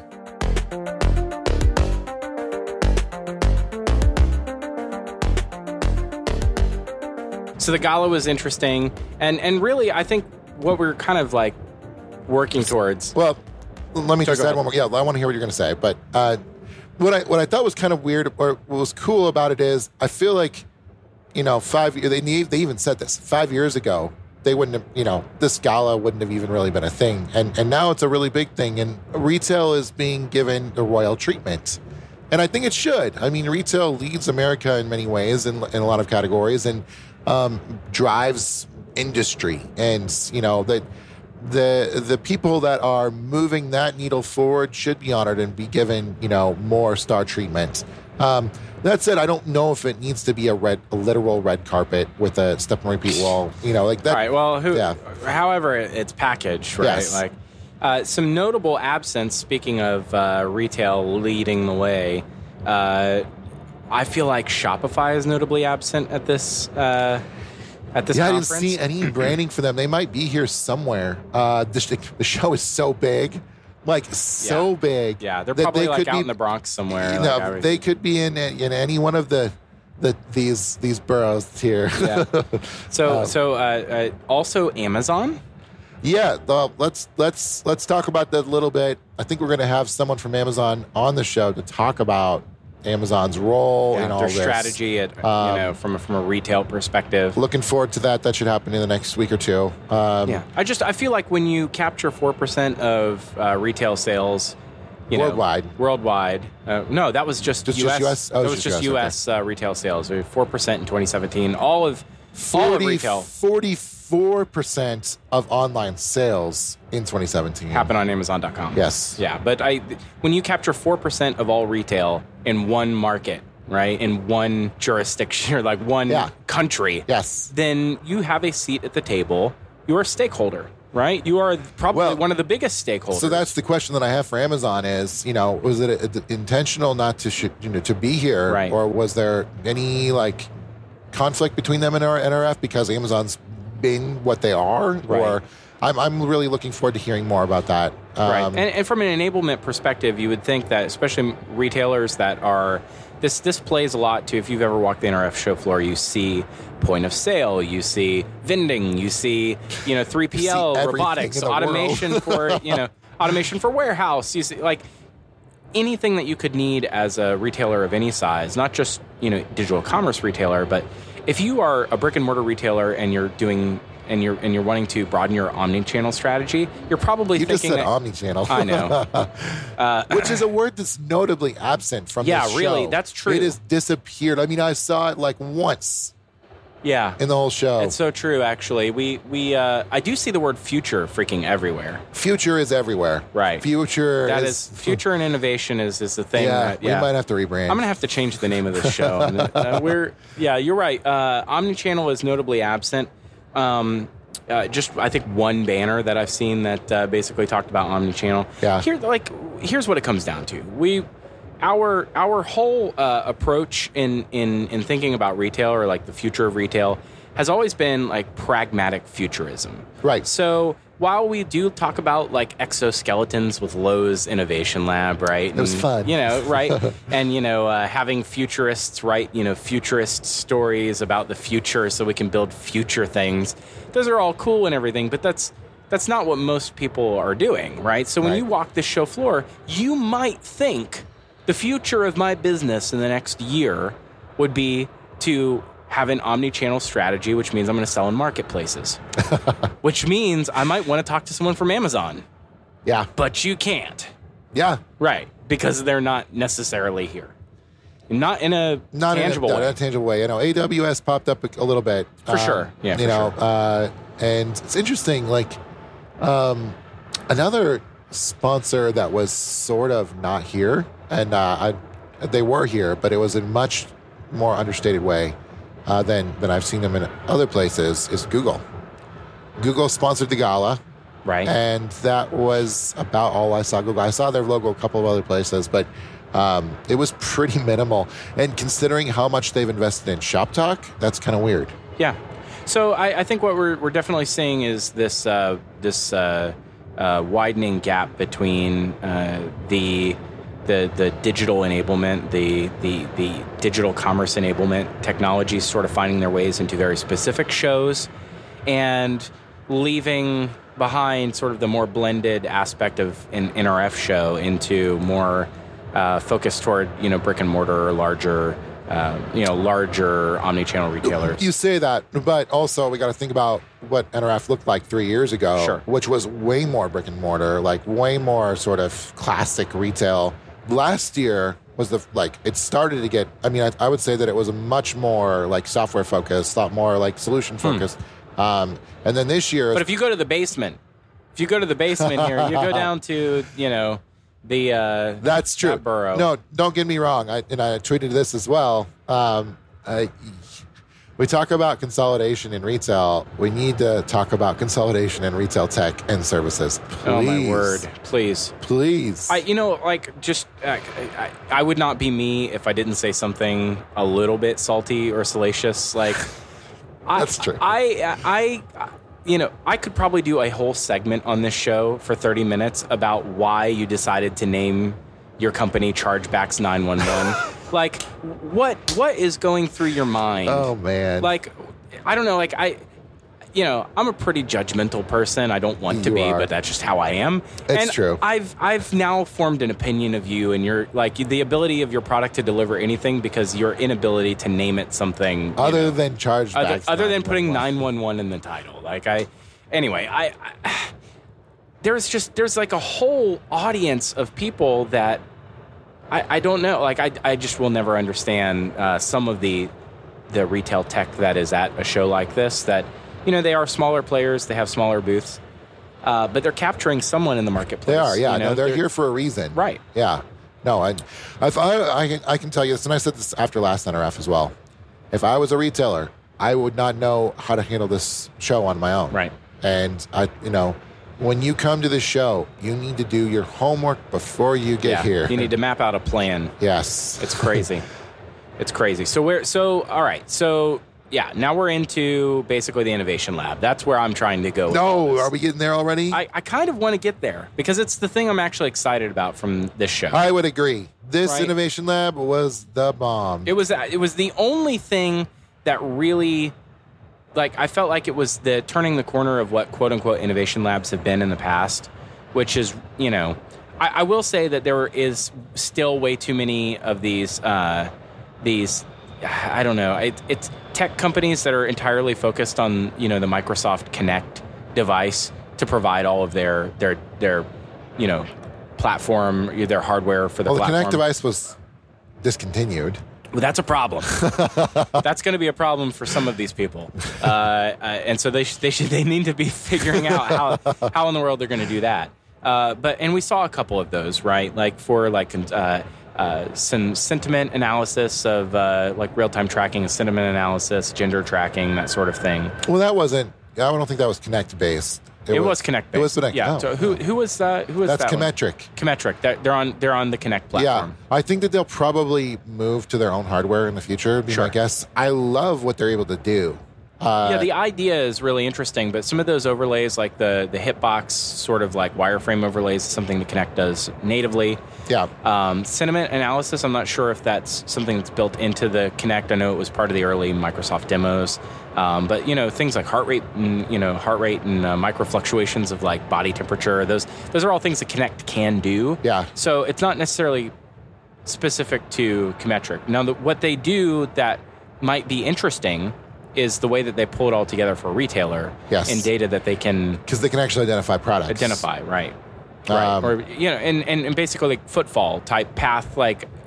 So the gala was interesting, and really, I think what we're kind of like working towards. Well, let me just add one more. Yeah, I want to hear what you're going to say. But what I thought was kind of weird, or what was cool about it, is I feel like, they even said this 5 years ago. They wouldn't have, this gala wouldn't have even really been a thing, and now it's a really big thing, and retail is being given the royal treatment, and I think it should. I mean, retail leads America in many ways, in a lot of categories, and drives industry, and that. The people that are moving that needle forward should be honored and be given, more star treatment. That said, I don't know if it needs to be a literal red carpet with a step and repeat wall, like that. All right. Well, however it's packaged, right? Yes. Like some notable absence. Speaking of retail leading the way, I feel like Shopify is notably absent at this. At this conference. I didn't see any branding for them. They might be here somewhere. The show is so big, big. Yeah, they're probably out in the Bronx somewhere. They could be in any one of these boroughs here. Yeah. So also Amazon. Yeah, let's talk about that a little bit. I think we're going to have someone from Amazon on the show to talk about Amazon's role in all their this. Strategy from a retail perspective. Looking forward to that. That should happen in the next week or two. I feel like when you capture 4% of retail sales, worldwide. No, that was just US. Just US? That was just US retail sales. 4% in 2017. All of retail. 44% of online sales in 2017 happen on Amazon.com. Yes. Yeah, but when you capture 4% of all retail in one market, right, in one jurisdiction, or like one country, yes, then you have a seat at the table. You're a stakeholder, right? You are probably one of the biggest stakeholders. So that's the question that I have for Amazon is, was it intentional not to be here, right, or was there any conflict between them and NRF because Amazon's been what they are, right, or I'm really looking forward to hearing more about that. Right, and from an enablement perspective, you would think that especially retailers that are this plays a lot to, if you've ever walked the NRF show floor, you see point of sale, you see vending, you see 3PL, robotics, automation for automation for warehouse. You see anything that you could need as a retailer of any size, not just digital commerce retailer, but if you are a brick and mortar retailer and you're wanting to broaden your omni-channel strategy, you're probably thinking just said omni-channel. I know, which is a word that's notably absent from this show. Yeah, really, that's true. It has disappeared. I mean, I saw it once. Yeah, in the whole show. It's so true. Actually, I do see the word future freaking everywhere. Future is everywhere. Right. Future. Future and innovation is the thing. Yeah, we might have to rebrand. I'm gonna have to change the name of this show. You're right. Omnichannel is notably absent. Just I think one banner that I've seen that basically talked about omnichannel. Yeah. Here's what it comes down to. Our whole approach in thinking about retail, or the future of retail, has always been pragmatic futurism. Right. So while we do talk about exoskeletons with Lowe's Innovation Lab, right? It was fun. Right? And having futurists write, futurist stories about the future so we can build future things. Those are all cool and everything, but that's not what most people are doing, right? So when you walk the show floor, you might think the future of my business in the next year would be to have an omni-channel strategy, which means I'm going to sell in marketplaces, which means I might want to talk to someone from Amazon. Yeah. But you can't. Yeah. Right. Because they're not necessarily here. not in a tangible way. Not in a tangible way. AWS popped up a little bit. For sure. Yeah, sure. And it's interesting, another sponsor that was sort of not here, and they were here, but it was in much more understated way than I've seen them in other places, is Google. Google sponsored the gala. Right. And that was about all I saw Google. I saw their logo a couple of other places, but it was pretty minimal. And considering how much they've invested in Shop Talk, that's kind of weird. Yeah. So I think what we're definitely seeing is this widening gap between the digital enablement, the digital commerce enablement technologies sort of finding their ways into very specific shows, and leaving behind sort of the more blended aspect of an NRF show into more focused toward brick and mortar or larger omni-channel retailers. You say that, but also we got to think about what NRF looked like 3 years ago, sure, which was way more brick and mortar, way more sort of classic retail. Last year was it started to get, I would say that it was a much more software focused, a lot more solution focused. And then this year... But if you go to the basement here, you go down to, the... That's true. That borough. No, don't get me wrong. I tweeted this as well. We talk about consolidation in retail. We need to talk about consolidation in retail tech and services. Please. Oh, my word. Please. Please. I would not be me if I didn't say something a little bit salty or salacious. That's true. I could probably do a whole segment on this show for 30 minutes about why you decided to name your company Chargebacks 911. What is going through your mind? Oh, man. I don't know. I'm a pretty judgmental person. I don't want to be, but that's just how I am. It's true. I've now formed an opinion of you and your the ability of your product to deliver anything because your inability to name it something other than Chargebacks. Other than putting 911 in the title. There's a whole audience of people that I don't know. I just will never understand some of the retail tech that is at a show like this that, they are smaller players. They have smaller booths, but they're capturing someone in the marketplace. They are, yeah. They're here for a reason. Right. Yeah. No, I can tell you this, and I said this after last NRF as well. If I was a retailer, I would not know how to handle this show on my own. Right. And when you come to the show, you need to do your homework before you get here. You need to map out a plan. Yes. It's crazy. It's crazy. All right. So, yeah, now we're into basically the Innovation Lab. That's where I'm trying to go. No, are we getting there already? I kind of want to get there because it's the thing I'm actually excited about from this show. I would agree. This Innovation Lab was the bomb. It was the only thing that really... I felt like it was the turning the corner of what quote-unquote innovation labs have been in the past, which is, I will say that there is still way too many of these, I don't know, it's tech companies that are entirely focused on, the Microsoft Kinect device to provide all of their platform, their hardware for the platform. The Kinect device was discontinued. Well, that's a problem. That's going to be a problem for some of these people, and so they need to be figuring out how in the world they're going to do that. And we saw a couple of those, right? For some sentiment analysis of real time tracking, sentiment analysis, gender tracking, that sort of thing. Well, that wasn't. I don't think that was Kinect based. It was Kinect based. It was Kinect. Yeah. Oh. So who was that? That's Kinectric. Kinectric. They're on the Kinect platform. Yeah, I think that they'll probably move to their own hardware in the future. Be my guess. I love what they're able to do. The idea is really interesting, but some of those overlays, like the Hitbox sort of wireframe overlays, is something that Kinect does natively. Yeah. Sentiment analysis, I'm not sure if that's something that's built into the Kinect. I know it was part of the early Microsoft demos. But things like heart rate and micro fluctuations of body temperature, those are all things that Kinect can do. Yeah. So it's not necessarily specific to Kinectric. Now, what they do that might be interesting is the way that they pull it all together for a retailer. Yes. And data that they can... Because they can actually identify products. Right. Or, and basically footfall type path,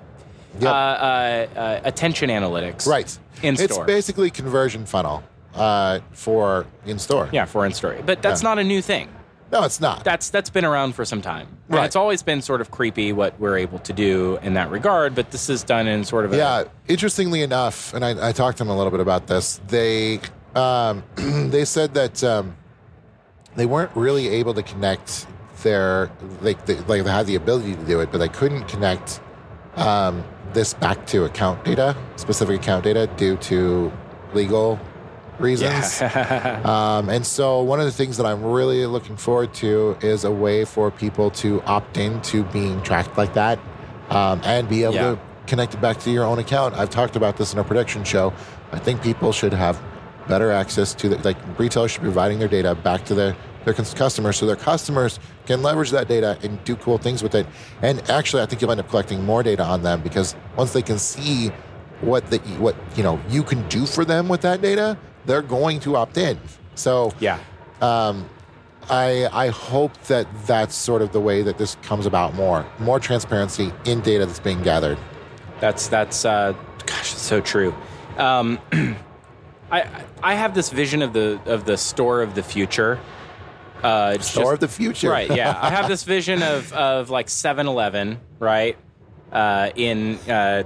attention analytics. Right. In store. It's basically conversion funnel for in-store. Yeah, for in-store. But that's not a new thing. No, it's not. That's been around for some time. Right. And it's always been sort of creepy what we're able to do in that regard, but this is done in sort of interestingly enough, and I talked to them a little bit about this, they they said that they weren't really able to connect they had the ability to do it, but they couldn't connect this back to specific account data due to legal reasons. Yeah. And so one of the things that I'm really looking forward to is a way for people to opt into being tracked like that and be able to connect it back to your own account. I've talked about this in a prediction show. I think people should have better access to retailers should be providing their data back to their customers so their customers can leverage that data and do cool things with it. And actually, I think you'll end up collecting more data on them because once they can see what you can do for them with that data, they're going to opt in. So I hope that that's sort of the way that this comes about more transparency in data that's being gathered. That's so true. I have this vision of the store of the future. Store of the future, right? Yeah, I have this vision of like 7-Eleven, right? In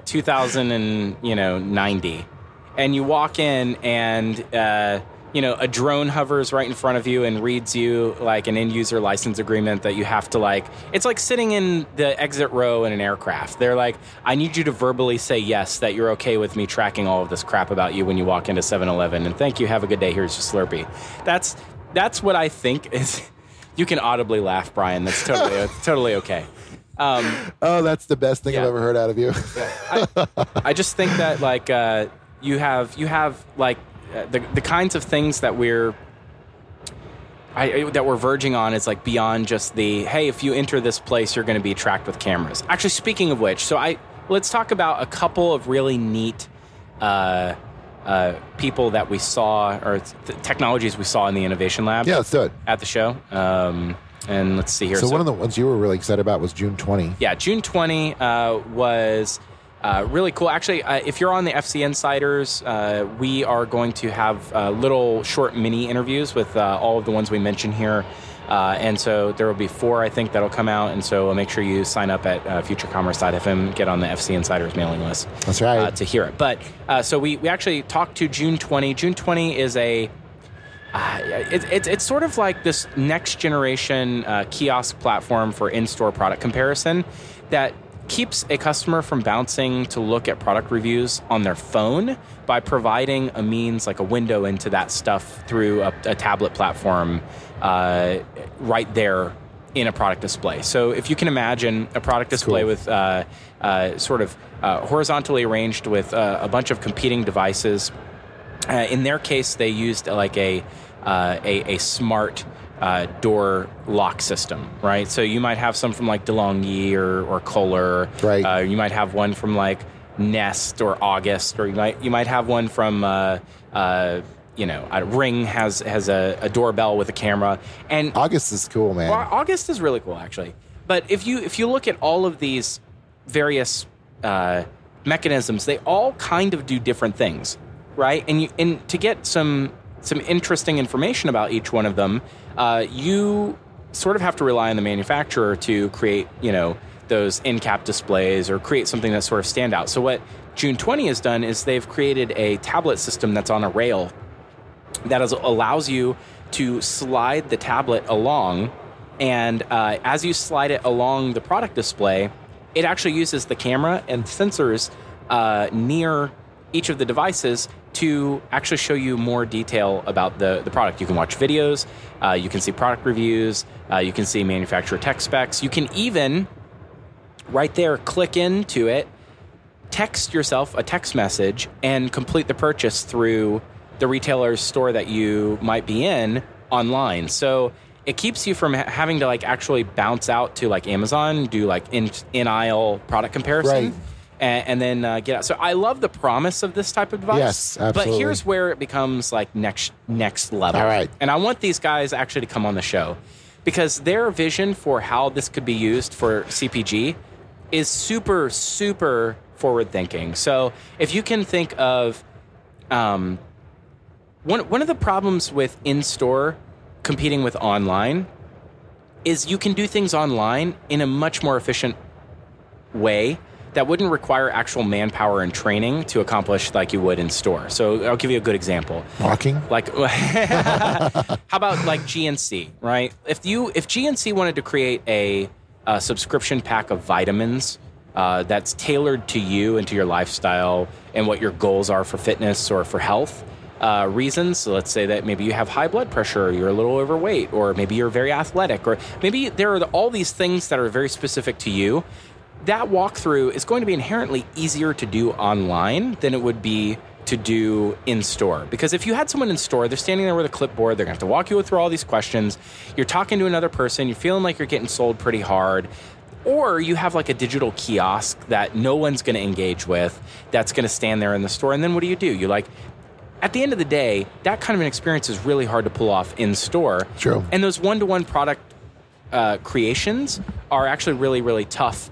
2090, and you walk in and a drone hovers right in front of you and reads you like an end user license agreement that you have to it's like sitting in the exit row in an aircraft. They're like, I need you to verbally say yes, that you're okay with me tracking all of this crap about you when you walk into 7-Eleven, and thank you, have a good day, here's your Slurpee. That's what I think is. You can audibly laugh, Brian. That's totally okay. That's the best thing I've ever heard out of you. I just think that you have the kinds of things that we're verging on is like beyond just the, hey, if you enter this place, you're going to be tracked with cameras. Actually, speaking of which, let's talk about a couple of really neat people that we saw, or technologies we saw in the Innovation Lab. Yeah, let's do it. At the show. And let's see here. So one of the ones you were really excited about was June 20. Yeah, June 20 was really cool. Actually, if you're on the FC Insiders, we are going to have little short mini interviews with all of the ones we mentioned here. And so there will be 4, I think, that'll come out. And so make sure you sign up at futurecommerce.fm, get on the FC Insiders mailing list. That's right. To hear it. But so we actually talked to June 20. June 20 is it's sort of like this next generation kiosk platform for in-store product comparison that keeps a customer from bouncing to look at product reviews on their phone by providing a means, like a window into that stuff through a tablet platform right there in a product display. So if you can imagine a product display with sort of horizontally arranged with a bunch of competing devices. In their case, they used like a smart door lock system, right? So you might have some from like DeLonghi or Kohler. Right. You might have one from like Nest or August, or you might have one from Ring has a doorbell with a camera. And August is cool, man. Well, August is really cool, actually. But if you look at all of these various mechanisms, they all kind of do different things, right? And to get some interesting information about each one of them, you sort of have to rely on the manufacturer to create, those in-cap displays or create something that's sort of stand out. So what June 20 has done is they've created a tablet system that's on a rail that allows you to slide the tablet along, and as you slide it along the product display, it actually uses the camera and sensors near each of the devices to actually show you more detail about the product. You can watch videos, you can see product reviews, you can see manufacturer tech specs. You can even, right there, click into it, text yourself a text message, and complete the purchase through the retailer's store that you might be in online. So it keeps you from having to actually bounce out to Amazon, do in-aisle product comparison. Right. And then get out. So I love the promise of this type of device. Yes, absolutely. But here's where it becomes next level. All right. And I want these guys actually to come on the show because their vision for how this could be used for CPG is super, super forward thinking. So if you can think of one of the problems with in-store competing with online is you can do things online in a much more efficient way that wouldn't require actual manpower and training to accomplish like you would in store. So I'll give you a good example. Walking? Like, how about like GNC, right? If GNC wanted to create a subscription pack of vitamins that's tailored to you and to your lifestyle and what your goals are for fitness or for health reasons. So let's say that maybe you have high blood pressure, or you're a little overweight, or maybe you're very athletic, or maybe there are all these things that are very specific to you. That walkthrough is going to be inherently easier to do online than it would be to do in store. Because if you had someone in store, they're standing there with a clipboard, they're going to have to walk you through all these questions. You're talking to another person, you're feeling like you're getting sold pretty hard. Or you have like a digital kiosk that no one's going to engage with, that's going to stand there in the store. And then what do? You like, at the end of the day, that kind of an experience is really hard to pull off in store. True. And those one-to-one product creations are actually really, really tough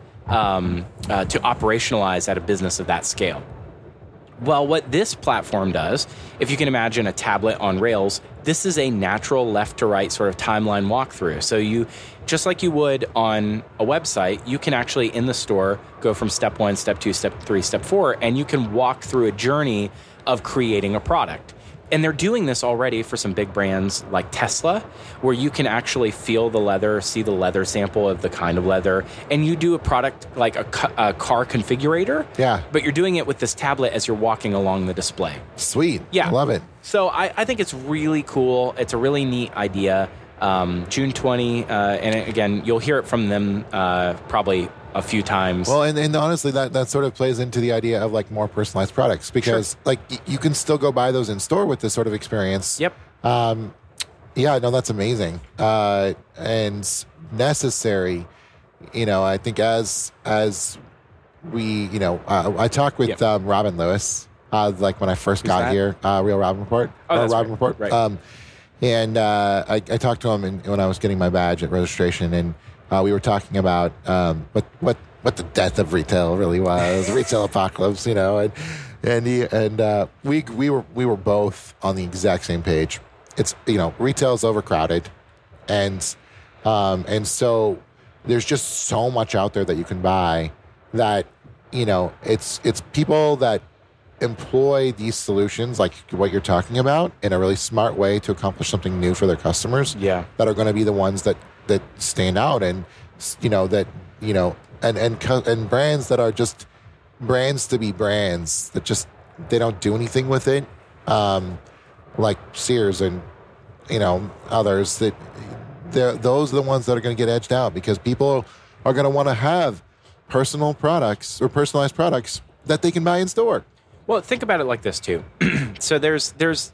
to operationalize at a business of that scale. Well, what this platform does, if you can imagine a tablet on rails, this is a natural left to right sort of timeline walkthrough. So you, just like you would on a website, you can actually in the store go from step 1, step 2, step 3, step 4, and you can walk through a journey of creating a product. And they're doing this already for some big brands like Tesla, where you can actually feel the leather, see the leather sample of the kind of leather, and you do a product like a car configurator. Yeah. But you're doing it with this tablet as you're walking along the display. Sweet. Yeah. I love it. So I think it's really cool. It's a really neat idea. June 20, and again, you'll hear it from them probably a few times. Well, and honestly, that sort of plays into the idea of like more personalized products, because like you can still go buy those in store with this sort of experience. Yep. Yeah, no, that's amazing and necessary. You know, I think as we, you know, I talked with Robin Lewis, like when I first got here, Real Robin Report. Oh, that's Robin right. Report. Right. And I talked to him when I was getting my badge at registration, and we were talking about what the death of retail really was, retail apocalypse, you know, and we were both on the exact same page. It's, you know, retail is overcrowded, and so there's just so much out there that you can buy that, you know, it's people that employ these solutions like what you're talking about in a really smart way to accomplish something new for their customers. Yeah. That are going to be the ones that stand out, and and brands that are just brands to be brands that just they don't do anything with it, like Sears and, you know, others, that those are the ones that are going to get edged out, because people are going to want to have personal products or personalized products that they can buy in store. Well, think about it like this too. So there's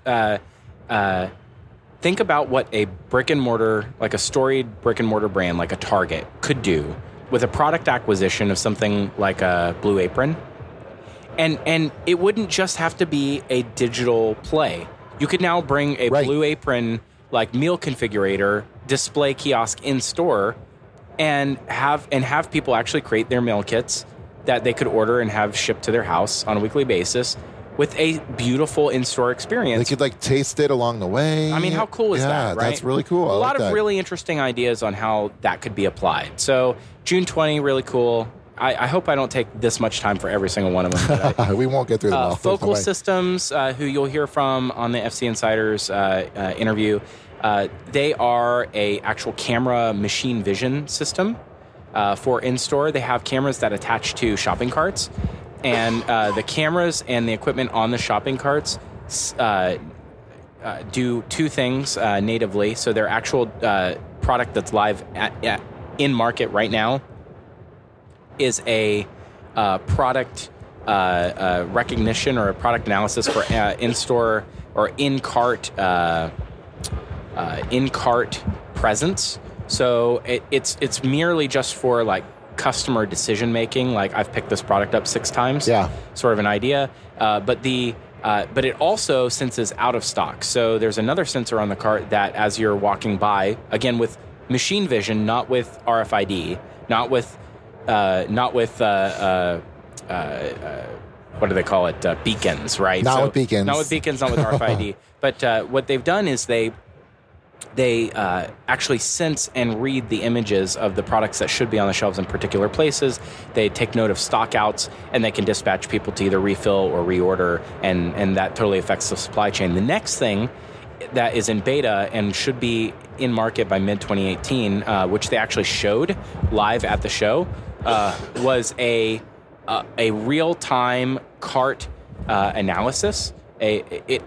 think about what a brick and mortar, like a storied brick and mortar brand like a Target could do with a product acquisition of something like a Blue Apron. And it wouldn't just have to be a digital play. You could now bring a Blue Apron like meal configurator display kiosk in store and have people actually create their meal kits that they could order and have shipped to their house on a weekly basis with a beautiful in-store experience. They could like taste it along the way. I mean, how cool is that, right? That's really cool. A lot of really interesting ideas on how that could be applied. So June 20, really cool. I hope I don't take this much time for every single one of them. But we won't get through them all. Focal Systems, who you'll hear from on the FC Insiders interview, they are a actual camera machine vision system for in-store. They have cameras that attach to shopping carts, and the cameras and the equipment on the shopping carts do two things natively. So their actual product that's live in market right now is a product recognition or a product analysis for in-store or in-cart presence. So it's merely just for like customer decision making. Like, I've picked this product up 6 times. Yeah, sort of an idea. But it also senses out of stock. So there's another sensor on the cart that, as you're walking by, again with machine vision, not with RFID, not with not with what do they call it? Beacons, right? Not with beacons. Not with beacons, not with RFID. But what they've done is they actually sense and read the images of the products that should be on the shelves in particular places. They take note of stockouts, and they can dispatch people to either refill or reorder, and that totally affects the supply chain. The next thing that is in beta and should be in market by mid-2018, which they actually showed live at the show, was a real-time cart analysis. It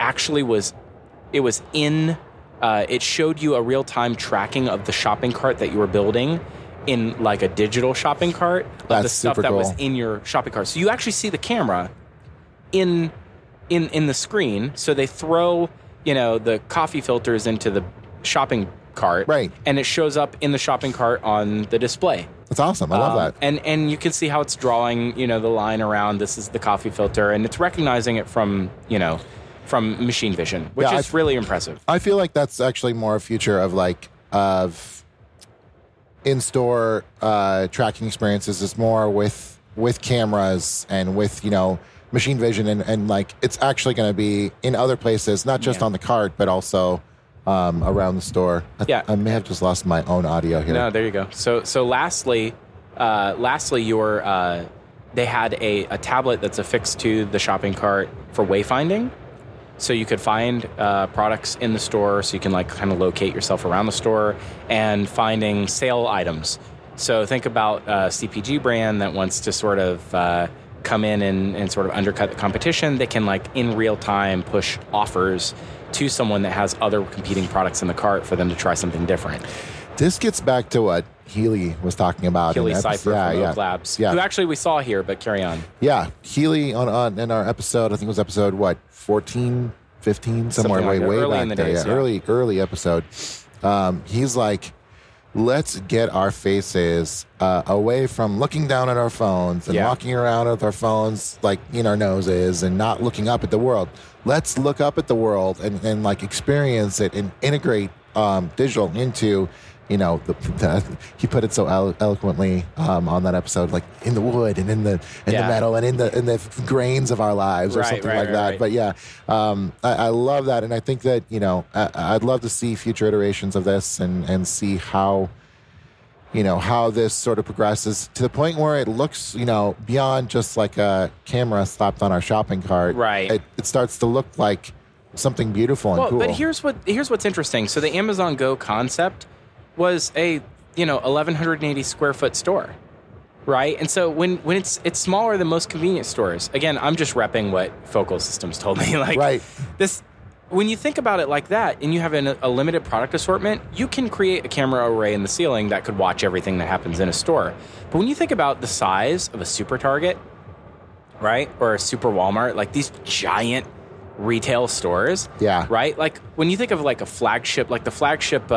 showed you a real-time tracking of the shopping cart that you were building in like a digital shopping cart of the stuff that was in your shopping cart. So you actually see the camera in the screen. So they throw, the coffee filters into the shopping cart, right, and it shows up in the shopping cart on the display. That's awesome. I love that. And you can see how it's drawing, the line around. This is the coffee filter, and it's recognizing it from machine vision, which is really impressive. I feel like that's actually more a future of in-store tracking experiences is more with cameras and with, machine vision and like it's actually going to be in other places, not just on the cart, but also around the store. I may have just lost my own audio here. No, there you go. So lastly, they had a tablet that's affixed to the shopping cart for wayfinding. So you could find products in the store, so you can kind of locate yourself around the store and finding sale items. So think about a CPG brand that wants to sort of come in and sort of undercut the competition. They can in real time push offers to someone that has other competing products in the cart for them to try something different. This gets back to what Healy was talking about. Healy Cypher from Oak Labs, who actually we saw here, but carry on. Yeah, Healy on in our episode, I think it was episode, 14, 15, somewhere way early back in the there. days, Early episode. He's like, let's get our faces away from looking down at our phones and walking around with our phones in our noses and not looking up at the world. Let's look up at the world and experience it and integrate digital into, he put it so eloquently on that episode, in the wood and in the metal and in the grains of our lives or something like that. But I love that, and I think that I'd love to see future iterations of this and see how this sort of progresses to the point where it looks beyond just like a camera slapped on our shopping cart. Right, it starts to look like something beautiful and cool. But here's what's interesting. So the Amazon Go concept was a 1,180 square foot store, right? And so when it's smaller than most convenience stores. Again, I'm just repping what Focal Systems told me. Right. When you think about it like that, and you have a limited product assortment, you can create a camera array in the ceiling that could watch everything that happens in a store. But when you think about the size of a Super Target, right, or a Super Walmart, these giant retail stores, right? When you think of a flagship, the flagship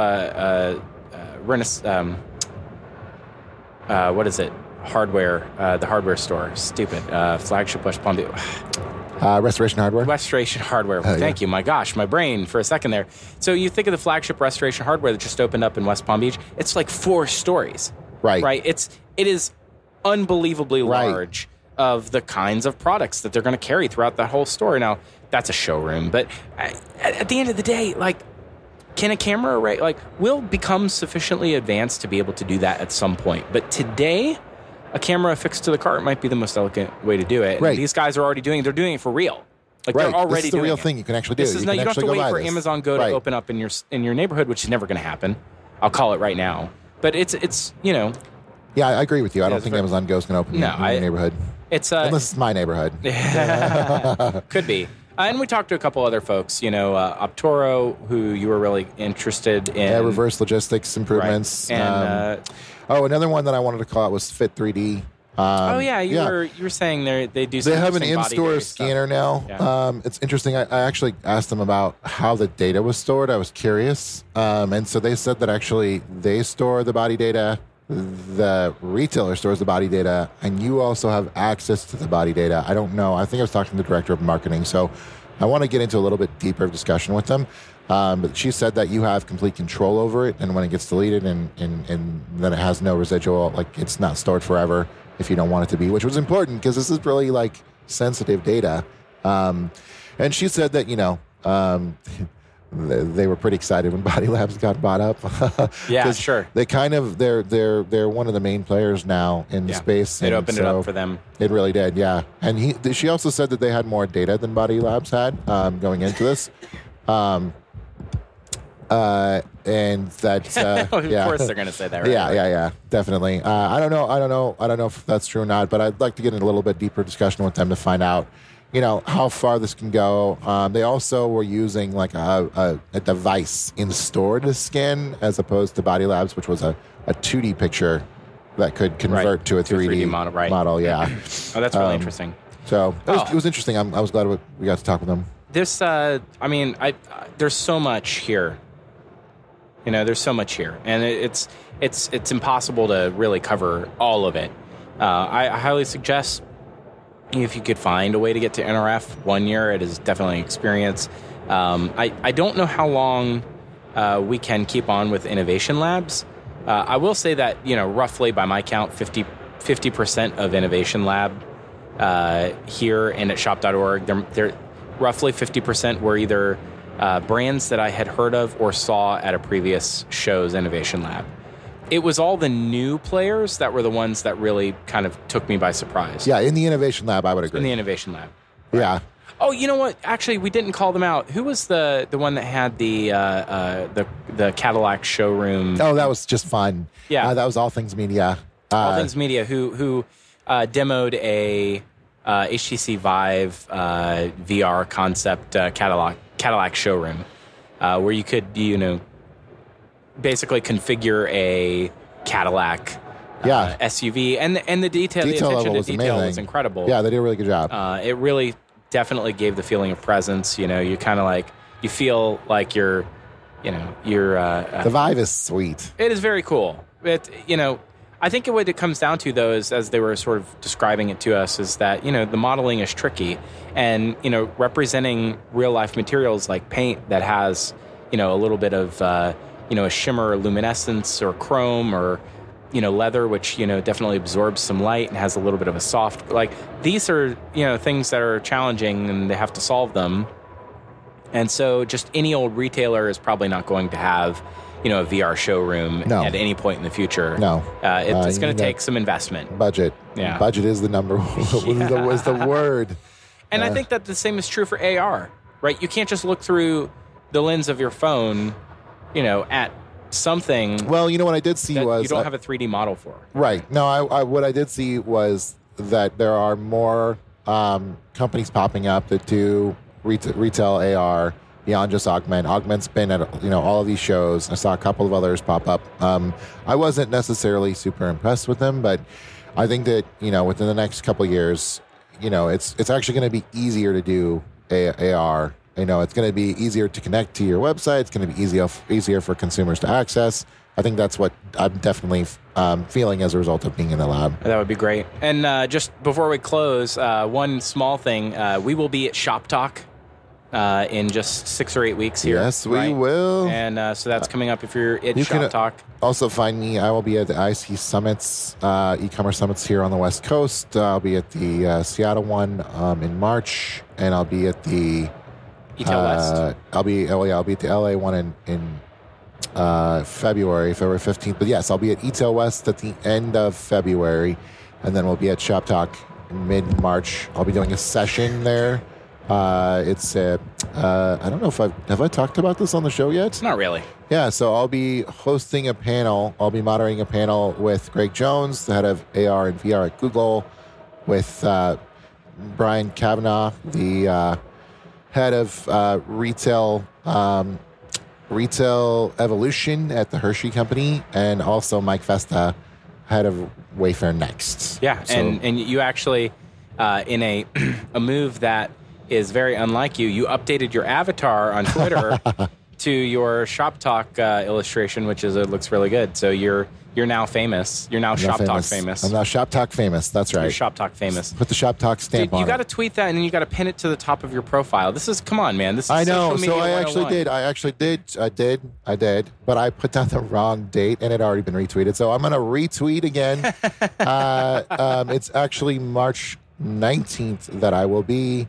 what is it? Hardware, the hardware store. Stupid. Flagship West Palm Beach. Restoration Hardware. Restoration Hardware. Thank you. My gosh, my brain for a second there. So you think of the flagship Restoration Hardware that just opened up in West Palm Beach. It's 4 stories. Right. Right. It is unbelievably large of the kinds of products that they're going to carry throughout that whole store. Now, that's a showroom, but at the end of the day, can a camera array, will become sufficiently advanced to be able to do that at some point. But today, a camera affixed to the cart might be the most elegant way to do it. Right. And they're doing it for real. They're already this is the doing real it. thing you can actually do. You don't have to wait for Amazon Go to open up in your neighborhood, which is never going to happen. I'll call it right now. But it's Yeah, I agree with you. I don't think Amazon Go is going to open in your neighborhood. Unless it's my neighborhood. Could be. And we talked to a couple other folks, Optoro, who you were really interested in. Yeah, reverse logistics improvements. Right. And, another one that I wanted to call out was Fit3D. You were saying they do some They have an interesting in-store scanner now. Yeah. It's interesting. I actually asked them about how the data was stored. I was curious. And so they said that actually they store the body data, the retailer stores the body data, and you also have access to the body data. I don't know. I think I was talking to the director of marketing. So I want to get into a little bit deeper discussion with them. But she said that you have complete control over it, and when it gets deleted and then it has no residual, like it's not stored forever if you don't want it to be, which was important because this is really like sensitive data. And she said that, they were pretty excited when Body Labs got bought up. Yeah, sure. They kind of they're one of the main players now in the space. It opened it up for them. It really did, yeah. And she also said that they had more data than Body Labs had going into this. And that of course they're going to say that, right? Yeah, definitely. I don't know if that's true or not, but I'd like to get in a little bit deeper discussion with them to find out, how far this can go. They also were using like a device in store to scan, as opposed to Body Labs, which was a 2D picture that could convert to a 3D model. Yeah. Oh, that's really interesting. So it was interesting. I was glad we got to talk with them. This, there's so much here. There's so much here, and it's impossible to really cover all of it. I highly suggest if you could find a way to get to NRF 1 year, it is definitely an experience. I don't know how long we can keep on with Innovation Labs. I will say that, roughly by my count, 50% of Innovation Lab here and at shop.org, they're roughly 50% were either brands that I had heard of or saw at a previous show's Innovation Lab. It was all the new players that were the ones that really kind of took me by surprise. Yeah, in the Innovation Lab, I would agree. In the Innovation Lab. Right. Yeah. Oh, you know what? Actually, we didn't call them out. Who was the one that had the Cadillac showroom? Oh, that was just fun. Yeah. That was All Things Media. All Things Media, who demoed a HTC Vive VR concept Cadillac showroom, where you could, basically configure a Cadillac SUV, and the detail, the attention to detail was incredible. Yeah, they did a really good job. It really definitely gave the feeling of presence. You kind of like, you feel like you're. The Vive is sweet. It is very cool. I think what it comes down to, though, is, as they were sort of describing it to us, is that, the modeling is tricky. And, representing real-life materials like paint that has, a little bit of, a shimmer or luminescence or chrome or, leather, which, definitely absorbs some light and has a little bit of a soft... Like, these are, things that are challenging and they have to solve them. And so just any old retailer is probably not going to have... a VR showroom at any point in the future. No. It's going to take some investment. Budget. Yeah. Budget is the number was the word. And I think that the same is true for AR, right? You can't just look through the lens of your phone, at something. Well, what I did see was... you don't have a 3D model for. Right. No, I what I did see was that there are more companies popping up that do retail AR beyond just Augment. Augment's been at all of these shows. I saw a couple of others pop up. I wasn't necessarily super impressed with them, but I think that within the next couple of years, it's actually going to be easier to do AR. It's going to be easier to connect to your website. It's going to be easier for consumers to access. I think that's what I'm definitely feeling as a result of being in the lab. That would be great. And just before we close, one small thing: we will be at Shop Talk in just 6 or 8 weeks here. Yes, we will. And so that's coming up if you're at you Shop Talk. Also find me. I will be at the IC Summits, e-commerce summits here on the West Coast. I'll be at the Seattle one in March, and I'll be at the ETL West. I'll be at the LA one in February 15th. But yes, I'll be at ETL West at the end of February, and then we'll be at Shop Talk in mid-March. I'll be doing a session there. It's I don't know if have I talked about this on the show yet? Not really. Yeah, so I'll be hosting a panel. I'll be moderating a panel with Greg Jones, the head of AR and VR at Google, with Brian Kavanaugh, the head of retail evolution at the Hershey Company, and also Mike Festa, head of Wayfair Next. Yeah, so, and you actually, in a move that is very unlike you updated your avatar on Twitter to your Shop Talk illustration, which is it looks really good. So you're now famous. You're now Shop Talk famous. I'm now Shop Talk famous. That's right. You're Shop Talk famous. Put the Shop Talk stamp Dude, on you got to it. tweet that, and then you got to pin it to the top of your profile. Come on, man. This is I know. social media So I 101. actually did. But I put down the wrong date, and it had already been retweeted. So I'm going to retweet again. It's actually March 19th that I will be.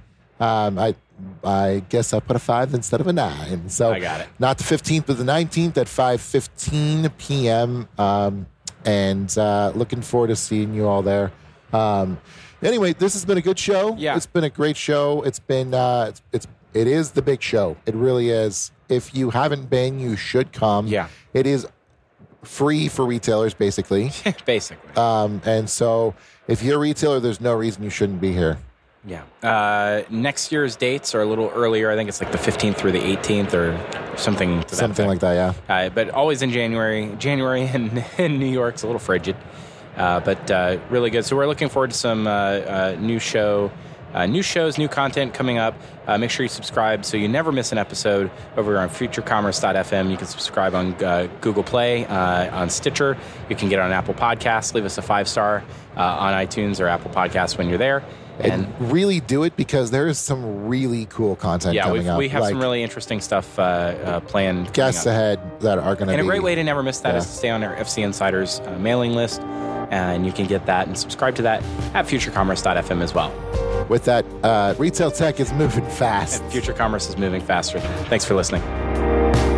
I guess I put a 5 instead of a 9. So I got it. Not the 15th, but the 19th at 5:15 p.m. And looking forward to seeing you all there. Anyway, this has been a good show. Yeah. It's been a great show. It's been it is the big show. It really is. If you haven't been, you should come. Yeah. It is free for retailers, basically. Basically. And so if you're a retailer, there's no reason you shouldn't be here. Yeah. Next year's dates are a little earlier. I think it's like the 15th through the 18th or something to that Something like effect. that, yeah. But always in January. January in New York's a little frigid, but really good. So we're looking forward to some new shows, new content coming up. Make sure you subscribe so you never miss an episode over on futurecommerce.fm. You can subscribe on Google Play, on Stitcher. You can get it on Apple Podcasts. Leave us a 5-star on iTunes or Apple Podcasts when you're there. And really do it because there is some really cool content coming up. We have some really interesting stuff planned. Guests ahead that are going to be... And a great way to never miss that is to stay on our FC Insiders mailing list. And you can get that and subscribe to that at futurecommerce.fm as well. With that, retail tech is moving fast. And Future Commerce is moving faster. Thanks for listening.